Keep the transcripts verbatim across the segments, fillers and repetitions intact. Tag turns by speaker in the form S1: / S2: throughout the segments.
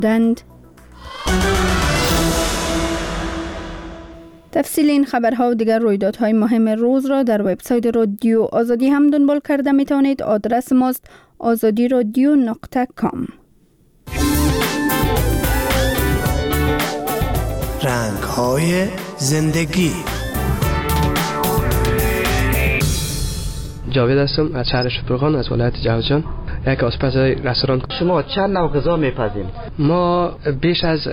S1: دند. تفصیل این خبرها و دیگر رویدادهای مهم روز را در وبسایت رادیو آزادی هم دنبال کرده می توانید. آدرس ماست آزادی رادیو نقطه کام.
S2: رنگ‌های زندگی.
S3: جاوید هستم از شهر شبرغان از ولایت جوزجان، یک آشپز رستوران.
S4: شما چند نوع غذا میپزیم؟
S3: ما بیش از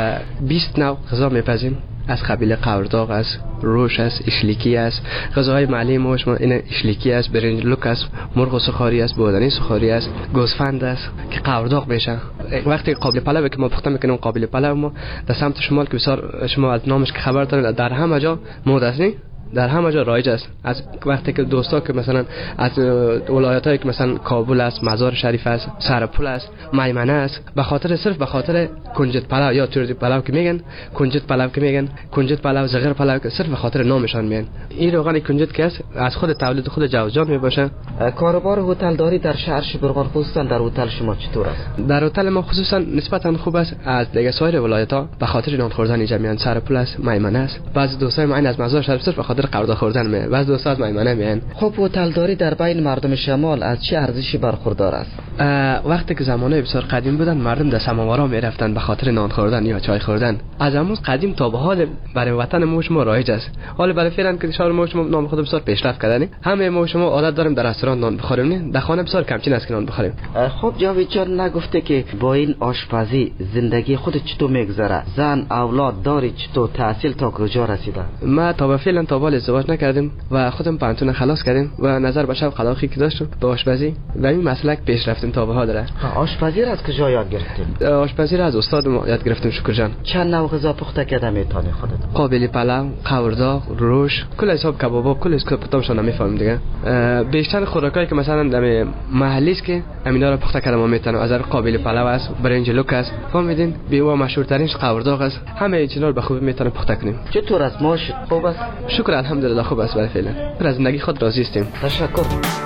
S3: بیست نوع غذا میپزیم، از قبیل قورداغ است، روش است، اشلیکی است. غذاهای محلی ما شما این اشلیکی است، برنج لوک است، مرغ سوخاری است، بودنی سوخاری است، گوسفند است که قورداغ میشه. وقتی قابل پلو که ما پخته میکنیم، قابل پلو ما در سمت شمال که بسیار شما از نامش که خبر دارید، در همه جا موجود است، در همه جا رایج است. از وقتی که دوستا که مثلا از ولایتایی که مثلا کابل است، مزار شریف است، سرپل است، میمنه است، به خاطر صرف به خاطر کنجد پلو یا تورد پلو که میگن، کنجد پلو که میگن، کنجد پلو، زغر پلو که صرف به خاطر نامشان میگن. این روغن کنجد که است از خود تولید خود جوزجان میباشه.
S4: کاروبار هتل داری در شهر شبرغان، خصوصا در هتل شما چطور است؟
S3: در هتل ما خصوصا نسبتا خوب است از دیگه سایر ولایت‌ها، به خاطر نان خوردن جمعیت سرپل است، میمنه است. بعضی دوستای ما این از مزار شریف صرف به خاطر قورداغ خوردن میه، بعضی دوستا از میمنه میان.
S4: خب هتل داری در بین مردم شمال از چه ارزشی برخوردار است؟
S3: وقتی که زمانه بسیار قدیم بودن، مردم در سماورا میرفتن به خاطر نان خوردن یا چای خوردن. از امروز قدیم تا به حال برای وطن ما شما رایج است. حالا برای فعلا که شهر ما شما نام خود بسیار پیشرفت کردنی، همه ما شما عادت داریم در رستوران نان بخوریم، نه در خانه بسیار کمچین است که نان بخوریم.
S4: خب جاوید جان، نگفته که با این آشپزی زندگی خود چطور میگذره؟ زن اولاد داری؟ چطور تحصیل تا کجا رسیده؟
S3: ما تا به فعلا تا بال ازدواج نکردیم و خودم پانتون خلاص کردیم و نظر به شوق علاقه که داشتم به آشپزی و این مسلک پیش رفتیم تا به حال داره.
S4: آشپزی را از کجا یاد گرفتیم؟
S3: آشپزی را از استاد ما یاد گرفتیم شکر جان.
S4: چند نوع غذا پخته کرده میتونی خودت؟
S3: قابلی پلو، قورداغ، روش، کل حساب کبابا، کل اسکوپتامشون نمیفهمم دیگه. بیشتر خوراکایی که مثلا در محلی است که همینا رو پخته کردم میتونم. از قابلی پلو است، برنج لوک است، فهمیدین؟ بیوا مشهورترینش قورداغ است. همه چیزا رو به خوبی میتونم پخته کنیم.
S4: چطور است ماش؟ خوب است؟
S3: شکر الحمدلله خوب است. برای فعلا از زندگی خود راضی هستیم.
S4: تشکر.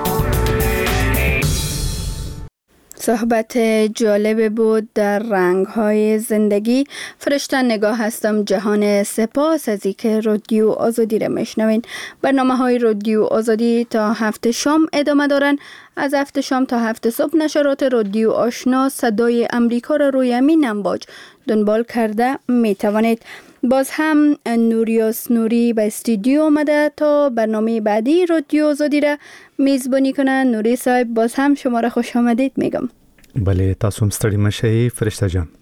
S1: صحبت جالب بود در رنگ‌های زندگی. فرشته نگاه هستم جهان. سپاس از اینکه رادیو آزادی را میشنوین. برنامه‌های رادیو آزادی تا هفت شام ادامه دارن. از هفت شام تا هفت صبح نشرات رادیو آشنا صدای امریکا را روی همین امواج دنبال کرده می توانید. باز هم نوریاس نوری به استودیو آمده تا برنامه بعدی رادیو آزادی را میزبانی کنه. نوری صاحب باز هم شما را خوش آمدید میگم.
S5: بله، تاسو هم ستړي مشئ فرشته جان.